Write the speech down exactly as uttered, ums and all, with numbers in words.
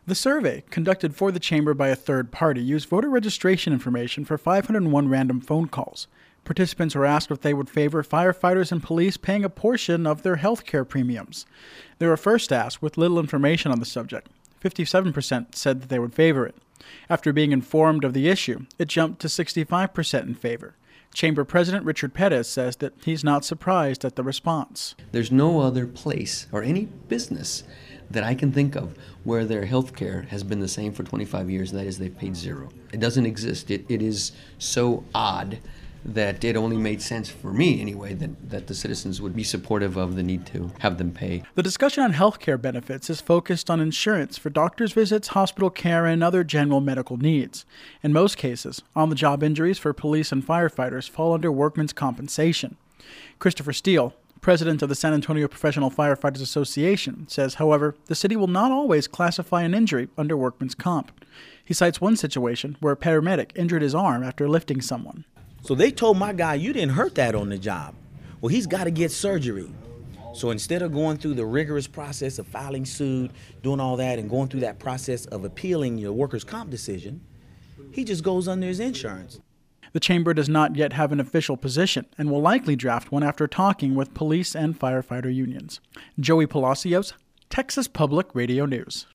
The survey, conducted for the chamber by a third party, used voter registration information for five hundred one random phone calls. Participants were asked if they would favor firefighters and police paying a portion of their health care premiums. They were first asked with little information on the subject. fifty-seven percent said that they would favor it. After being informed of the issue, it jumped to sixty-five percent in favor. Chamber President Richard Perez says that he's not surprised at the response. There's no other place or any business that I can think of where their health care has been the same for twenty-five years, that is, they've paid zero. It doesn't exist. It, it is so odd that it only made sense for me, anyway, that, that the citizens would be supportive of the need to have them pay. The discussion on health care benefits is focused on insurance for doctor's visits, hospital care, and other general medical needs. In most cases, on-the-job injuries for police and firefighters fall under workmen's compensation. Christopher Steele, president of the San Antonio Professional Firefighters Association, says, however, the city will not always classify an injury under workman's comp. He cites one situation where a paramedic injured his arm after lifting someone. So they told my guy, you didn't hurt that on the job. Well, he's got to get surgery. So instead of going through the rigorous process of filing suit, doing all that, and going through that process of appealing your workers' comp decision, he just goes under his insurance. The chamber does not yet have an official position and will likely draft one after talking with police and firefighter unions. Joey Palacios, Texas Public Radio News.